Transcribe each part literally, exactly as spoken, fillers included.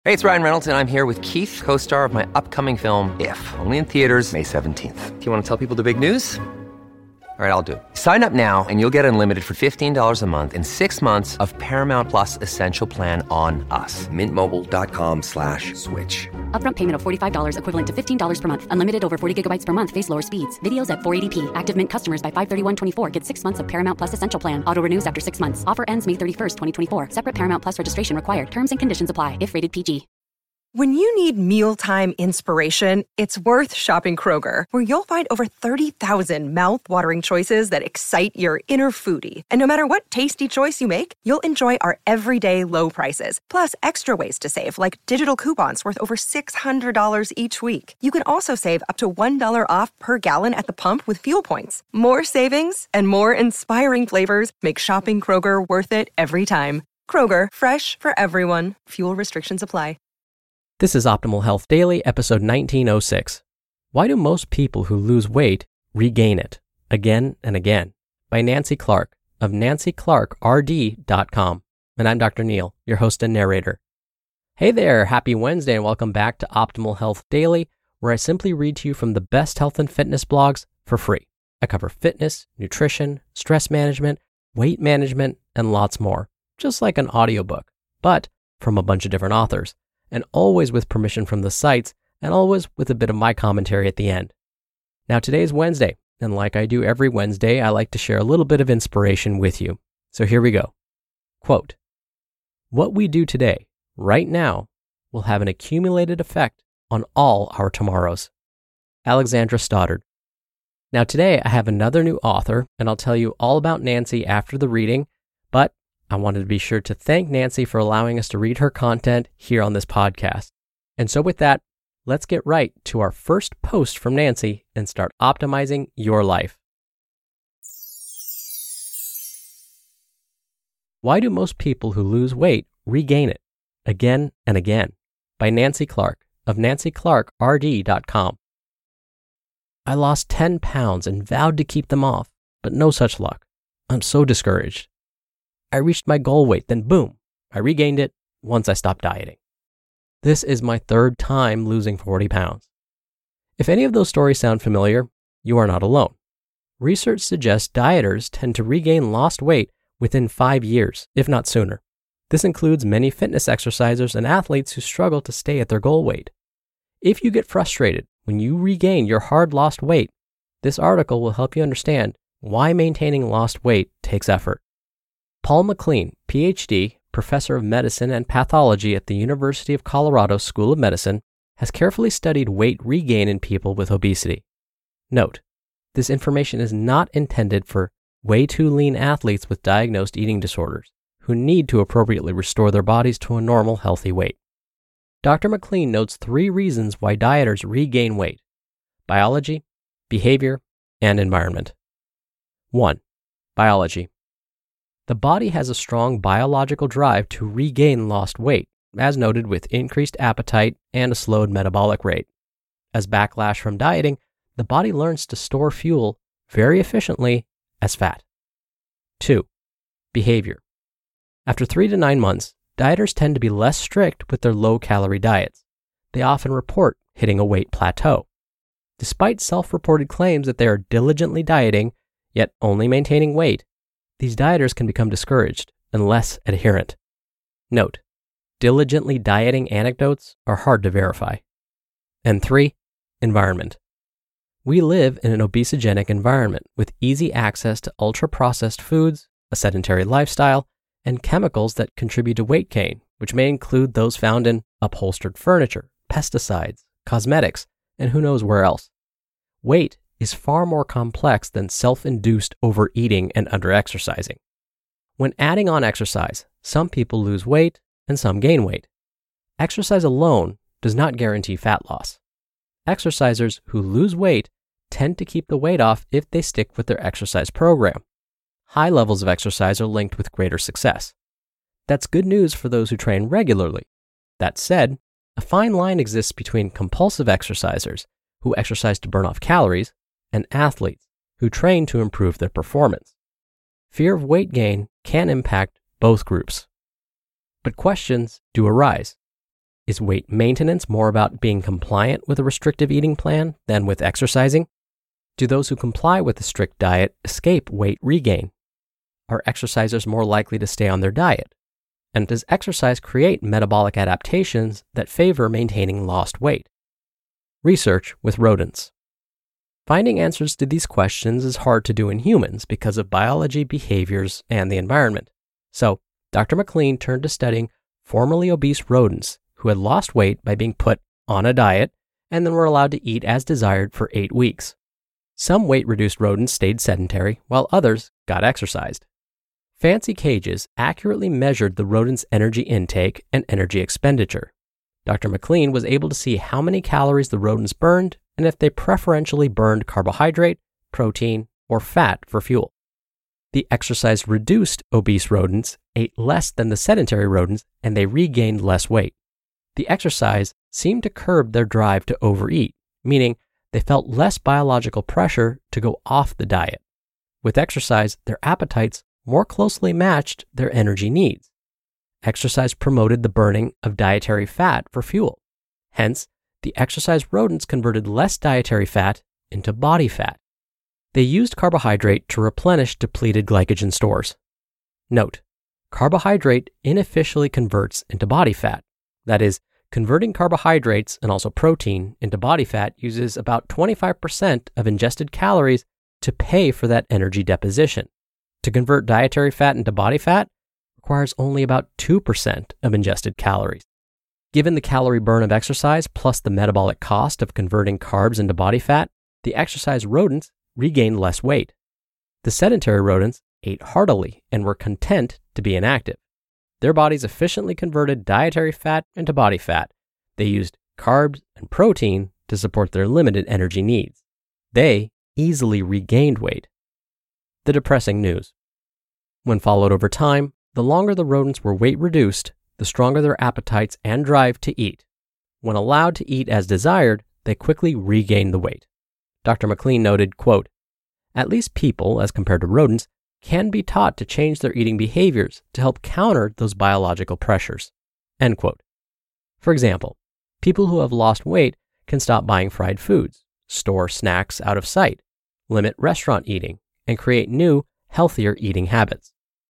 Hey, it's Ryan Reynolds, and I'm here with Keith, co-star of my upcoming film, If, only in theaters May seventeenth. Do you want to tell people the big news? All right, I'll do it. Sign up now and you'll get unlimited for fifteen dollars a month and six months of Paramount Plus Essential Plan on us. Mint Mobile dot com slash switch. Upfront payment of forty-five dollars equivalent to fifteen dollars per month. Unlimited over forty gigabytes per month. Face lower speeds. Videos at four eighty p. Active Mint customers by five thirty-one twenty-four get six months of Paramount Plus Essential Plan. Auto renews after six months. Offer ends May thirty-first, twenty twenty-four. Separate Paramount Plus registration required. Terms and conditions apply if rated P G. When you need mealtime inspiration, it's worth shopping Kroger, where you'll find over thirty thousand mouth-watering choices that excite your inner foodie. And no matter what tasty choice you make, you'll enjoy our everyday low prices, plus extra ways to save, like digital coupons worth over six hundred dollars each week. You can also save up to one dollar off per gallon at the pump with fuel points. More savings and more inspiring flavors make shopping Kroger worth it every time. Kroger, fresh for everyone. Fuel restrictions apply. This is Optimal Health Daily, episode nineteen oh six. Why do most people who lose weight regain it again and again? By Nancy Clark of nancy clark r d dot com. And I'm Doctor Neil, your host and narrator. Hey there, happy Wednesday and welcome back to Optimal Health Daily, where I simply read to you from the best health and fitness blogs for free. I cover fitness, nutrition, stress management, weight management, and lots more, just like an audiobook, but from a bunch of different authors. And always with permission from the sites, and always with a bit of my commentary at the end. Now today's Wednesday, and like I do every Wednesday, I like to share a little bit of inspiration with you. So here we go. Quote, "What we do today, right now, will have an accumulated effect on all our tomorrows." Alexandra Stoddard. Now today I have another new author, and I'll tell you all about Nancy after the reading, but I wanted to be sure to thank Nancy for allowing us to read her content here on this podcast. And so with that, let's get right to our first post from Nancy and start optimizing your life. Why do most people who lose weight regain it again and again? By Nancy Clark of nancy clark r d dot com. I lost ten pounds and vowed to keep them off, but no such luck. I'm so discouraged. I reached my goal weight, then boom, I regained it once I stopped dieting. This is my third time losing forty pounds. If any of those stories sound familiar, you are not alone. Research suggests dieters tend to regain lost weight within five years, if not sooner. This includes many fitness exercisers and athletes who struggle to stay at their goal weight. If you get frustrated when you regain your hard lost weight, this article will help you understand why maintaining lost weight takes effort. Paul MacLean, P H D, professor of medicine and pathology at the University of Colorado School of Medicine, has carefully studied weight regain in people with obesity. Note, this information is not intended for way too lean athletes with diagnosed eating disorders who need to appropriately restore their bodies to a normal, healthy weight. Doctor MacLean notes three reasons why dieters regain weight: biology, behavior, and environment. One, biology. The body has a strong biological drive to regain lost weight, as noted with increased appetite and a slowed metabolic rate. As backlash from dieting, the body learns to store fuel very efficiently as fat. Two, behavior. After three to nine months, dieters tend to be less strict with their low-calorie diets. They often report hitting a weight plateau. Despite self-reported claims that they are diligently dieting, yet only maintaining weight, these dieters can become discouraged and less adherent. Note, diligently dieting anecdotes are hard to verify. And three, environment. We live in an obesogenic environment with easy access to ultra-processed foods, a sedentary lifestyle, and chemicals that contribute to weight gain, which may include those found in upholstered furniture, pesticides, cosmetics, and who knows where else. Weight is far more complex than self-induced overeating and underexercising. When adding on exercise, some people lose weight and some gain weight. Exercise alone does not guarantee fat loss. Exercisers who lose weight tend to keep the weight off if they stick with their exercise program. High levels of exercise are linked with greater success. That's good news for those who train regularly. That said, a fine line exists between compulsive exercisers who exercise to burn off calories and athletes who train to improve their performance. Fear of weight gain can impact both groups. But questions do arise. Is weight maintenance more about being compliant with a restrictive eating plan than with exercising? Do those who comply with a strict diet escape weight regain? Are exercisers more likely to stay on their diet? And does exercise create metabolic adaptations that favor maintaining lost weight? Research with rodents. Finding answers to these questions is hard to do in humans because of biology, behaviors, and the environment. So, Doctor McLean turned to studying formerly obese rodents who had lost weight by being put on a diet and then were allowed to eat as desired for eight weeks. Some weight-reduced rodents stayed sedentary, while others got exercised. Fancy cages accurately measured the rodent's energy intake and energy expenditure. Doctor McLean was able to see how many calories the rodents burned and if they preferentially burned carbohydrate, protein, or fat for fuel. The exercise-reduced obese rodents ate less than the sedentary rodents and they regained less weight. The exercise seemed to curb their drive to overeat, meaning they felt less biological pressure to go off the diet. With exercise, their appetites more closely matched their energy needs. Exercise promoted the burning of dietary fat for fuel. Hence, the exercise rodents converted less dietary fat into body fat. They used carbohydrate to replenish depleted glycogen stores. Note, carbohydrate inefficiently converts into body fat. That is, converting carbohydrates and also protein into body fat uses about twenty-five percent of ingested calories to pay for that energy deposition. To convert dietary fat into body fat requires only about two percent of ingested calories. Given the calorie burn of exercise plus the metabolic cost of converting carbs into body fat, the exercise rodents regained less weight. The sedentary rodents ate heartily and were content to be inactive. Their bodies efficiently converted dietary fat into body fat. They used carbs and protein to support their limited energy needs. They easily regained weight. The depressing news. When followed over time, the longer the rodents were weight reduced, the stronger their appetites and drive to eat. When allowed to eat as desired, they quickly regained the weight. Doctor McLean noted, quote, "At least people, as compared to rodents, can be taught to change their eating behaviors to help counter those biological pressures." End quote. For example, people who have lost weight can stop buying fried foods, store snacks out of sight, limit restaurant eating, and create new, healthier eating habits.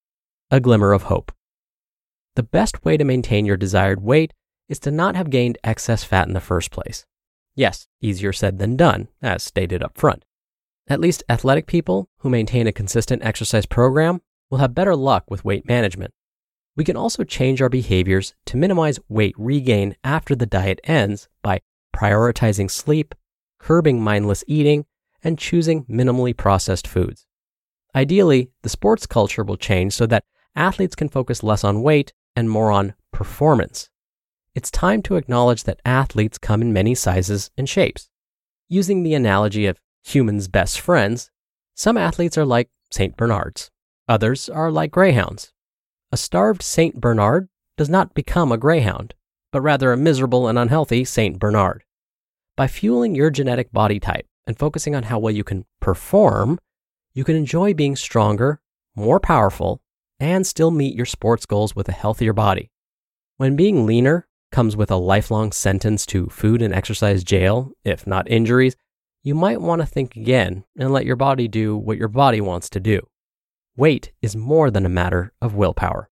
A glimmer of hope. The best way to maintain your desired weight is to not have gained excess fat in the first place. Yes, easier said than done, as stated up front. At least athletic people who maintain a consistent exercise program will have better luck with weight management. We can also change our behaviors to minimize weight regain after the diet ends by prioritizing sleep, curbing mindless eating, and choosing minimally processed foods. Ideally, the sports culture will change so that athletes can focus less on weight and more on performance. It's time to acknowledge that athletes come in many sizes and shapes. Using the analogy of humans' best friends, some athletes are like Saint Bernards. Others are like greyhounds. A starved Saint Bernard does not become a greyhound, but rather a miserable and unhealthy Saint Bernard. By fueling your genetic body type and focusing on how well you can perform, you can enjoy being stronger, more powerful, and still meet your sports goals with a healthier body. When being leaner comes with a lifelong sentence to food and exercise jail, if not injuries, you might want to think again and let your body do what your body wants to do. Weight is more than a matter of willpower.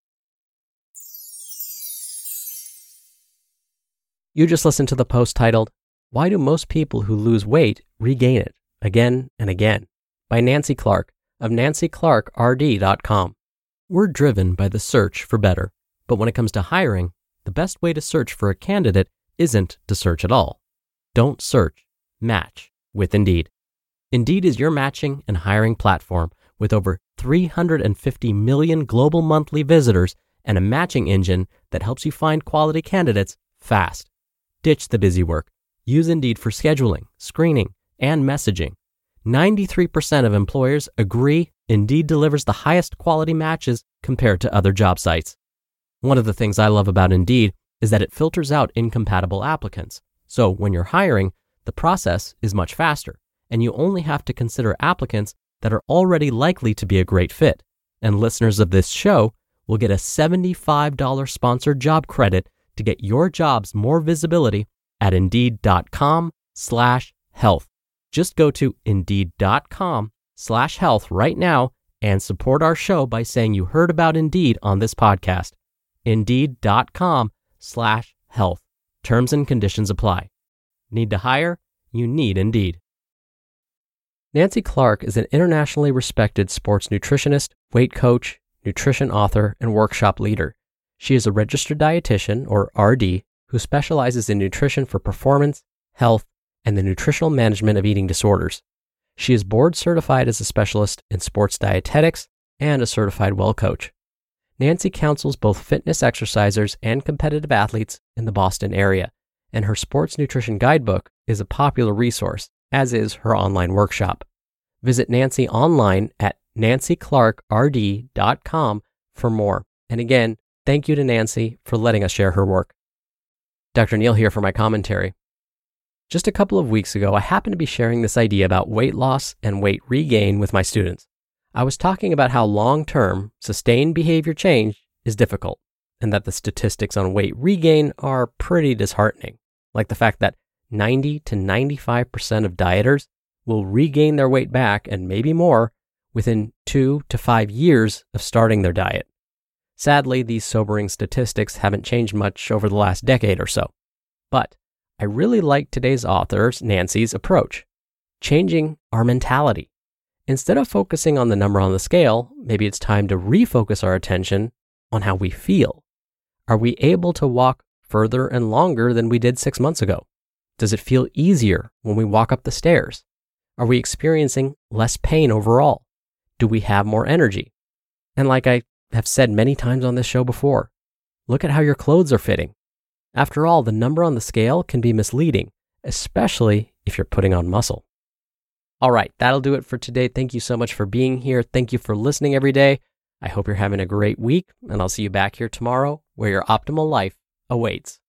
You just listened to the post titled, "Why Do Most People Who Lose Weight Regain It Again and Again?" by Nancy Clark of nancy clark r d dot com. We're driven by the search for better, but when it comes to hiring, the best way to search for a candidate isn't to search at all. Don't search, match with Indeed. Indeed is your matching and hiring platform with over three hundred fifty million global monthly visitors and a matching engine that helps you find quality candidates fast. Ditch the busy work. Use Indeed for scheduling, screening, and messaging. ninety-three percent of employers agree Indeed delivers the highest quality matches compared to other job sites. One of the things I love about Indeed is that it filters out incompatible applicants. So when you're hiring, the process is much faster, and you only have to consider applicants that are already likely to be a great fit. And listeners of this show will get a seventy-five dollars sponsored job credit to get your jobs more visibility at Indeed.com slash health. Just go to Indeed.com slash health right now and support our show by saying you heard about Indeed on this podcast. Indeed.com slash health. Terms and conditions apply. Need to hire? You need Indeed. Nancy Clark is an internationally respected sports nutritionist, weight coach, nutrition author, and workshop leader. She is a registered dietitian, or R D, who specializes in nutrition for performance, health, and the nutritional management of eating disorders. She is board certified as a specialist in sports dietetics and a certified well coach. Nancy counsels both fitness exercisers and competitive athletes in the Boston area, and her sports nutrition guidebook is a popular resource, as is her online workshop. Visit Nancy online at nancy clark r d dot com for more. And again, thank you to Nancy for letting us share her work. Doctor Neal here for my commentary. Just a couple of weeks ago, I happened to be sharing this idea about weight loss and weight regain with my students. I was talking about how long-term, sustained behavior change is difficult, and that the statistics on weight regain are pretty disheartening, like the fact that ninety to ninety-five percent of dieters will regain their weight back, and maybe more, within two to five years of starting their diet. Sadly, these sobering statistics haven't changed much over the last decade or so. But I really like today's author, Nancy's approach, changing our mentality. Instead of focusing on the number on the scale, maybe it's time to refocus our attention on how we feel. Are we able to walk further and longer than we did six months ago? Does it feel easier when we walk up the stairs? Are we experiencing less pain overall? Do we have more energy? And like I have said many times on this show before, look at how your clothes are fitting. After all, the number on the scale can be misleading, especially if you're putting on muscle. All right, that'll do it for today. Thank you so much for being here. Thank you for listening every day. I hope you're having a great week, and I'll see you back here tomorrow where your optimal life awaits.